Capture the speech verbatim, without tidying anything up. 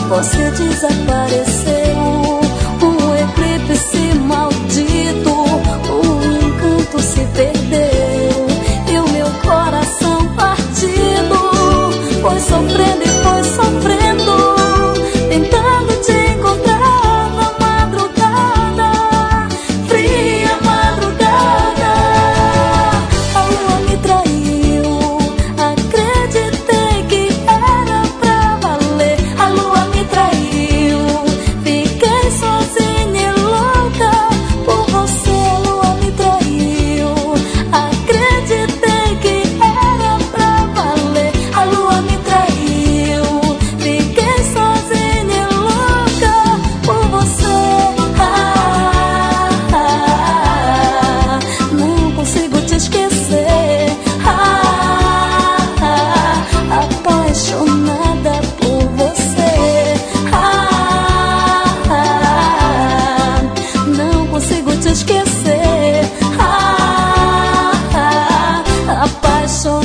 você desapareceu. O eclipse maldito, o encanto se perdeu, e o meu coração partido foi sofrendo e foi sofrendo, tentando te encontrar na madrugada, fria madrugada. A lua me traiu, acreditei que era pra valer. A lua me traiu, fiquei sozinha e louca por você. A lua me traiu, acreditei que era pra valer. A lua me traiu, fiquei sozinha e louca por você. Ah, ah, não consigo te esquecer. Ah, ah, apaixonada por você. Ah, ah, não consigo te esquecer. Ah, ah, apaixonada